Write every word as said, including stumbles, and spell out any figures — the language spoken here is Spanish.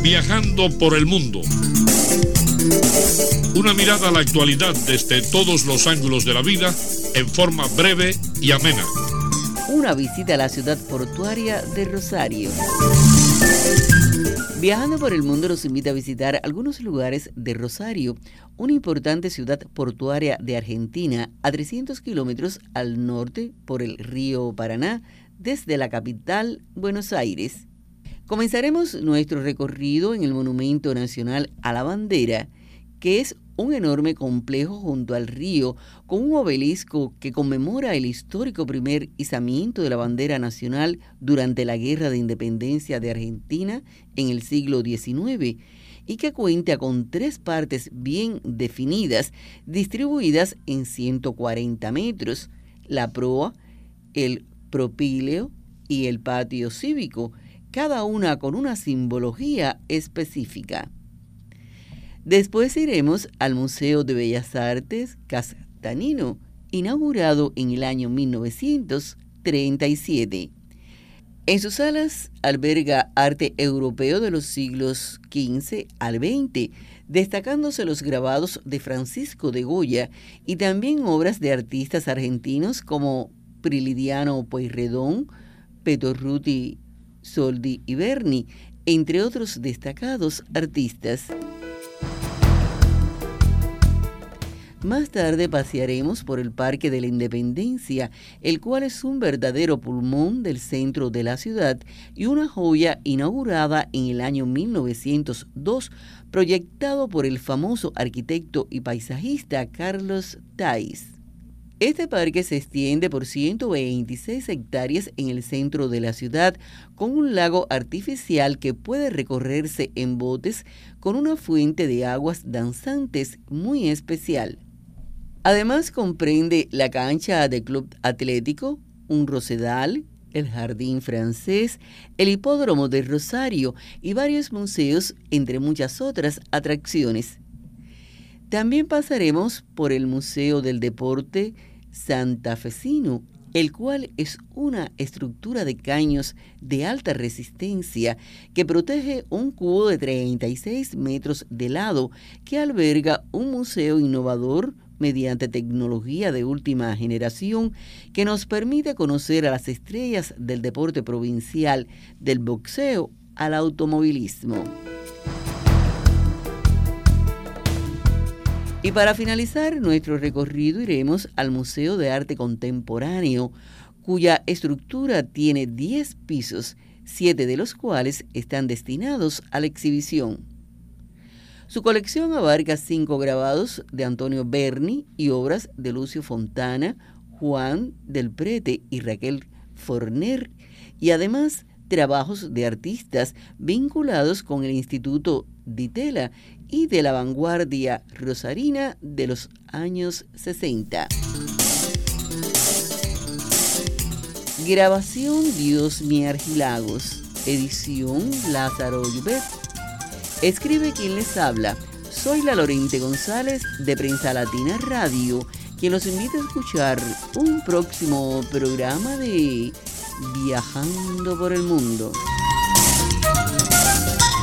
Viajando por el mundo. Una mirada a la actualidad desde todos los ángulos de la vida en forma breve y amena. Una visita a la ciudad portuaria de Rosario. Viajando por el mundo nos invita a visitar algunos lugares de Rosario, una importante ciudad portuaria de Argentina, a trescientos kilómetros al norte por el río Paraná, desde la capital, Buenos Aires. Comenzaremos nuestro recorrido en el Monumento Nacional a la Bandera, que es un enorme complejo junto al río con un obelisco que conmemora el histórico primer izamiento de la bandera nacional durante la Guerra de Independencia de Argentina en el siglo diecinueve y que cuenta con tres partes bien definidas, distribuidas en ciento cuarenta metros: la proa, el propíleo y el patio cívico, cada una con una simbología específica. Después iremos al Museo de Bellas Artes Castanino, inaugurado en el año mil novecientos treinta y siete. En sus salas alberga arte europeo de los siglos quince al veinte, destacándose los grabados de Francisco de Goya y también obras de artistas argentinos como Prilidiano Pueyrredón, Petorruti Soldi y Berni, entre otros destacados artistas. Más tarde pasearemos por el Parque de la Independencia, el cual es un verdadero pulmón del centro de la ciudad y una joya inaugurada en el año mil novecientos dos, proyectado por el famoso arquitecto y paisajista Carlos Thays. Este parque se extiende por ciento veintiséis hectáreas en el centro de la ciudad, con un lago artificial que puede recorrerse en botes con una fuente de aguas danzantes muy especial. Además comprende la cancha de club atlético, un rosedal, el jardín francés, el hipódromo de Rosario y varios museos, entre muchas otras atracciones. También pasaremos por el Museo del Deporte Santafesino, el cual es una estructura de caños de alta resistencia que protege un cubo de treinta y seis metros de lado que alberga un museo innovador mediante tecnología de última generación que nos permite conocer a las estrellas del deporte provincial, del boxeo al automovilismo. Y para finalizar nuestro recorrido iremos al Museo de Arte Contemporáneo, cuya estructura tiene diez pisos, siete de los cuales están destinados a la exhibición. Su colección abarca cinco grabados de Antonio Berni y obras de Lucio Fontana, Juan del Prete y Raquel Forner, y además trabajos de artistas vinculados con el Instituto Di Tella y de la vanguardia rosarina de los años sesenta. Grabación Diosmi Argilagos, edición Lázaro Llubet. Escribe quien les habla. Soy la Lorente González de Prensa Latina Radio, quien los invita a escuchar un próximo programa de Viajando por el Mundo.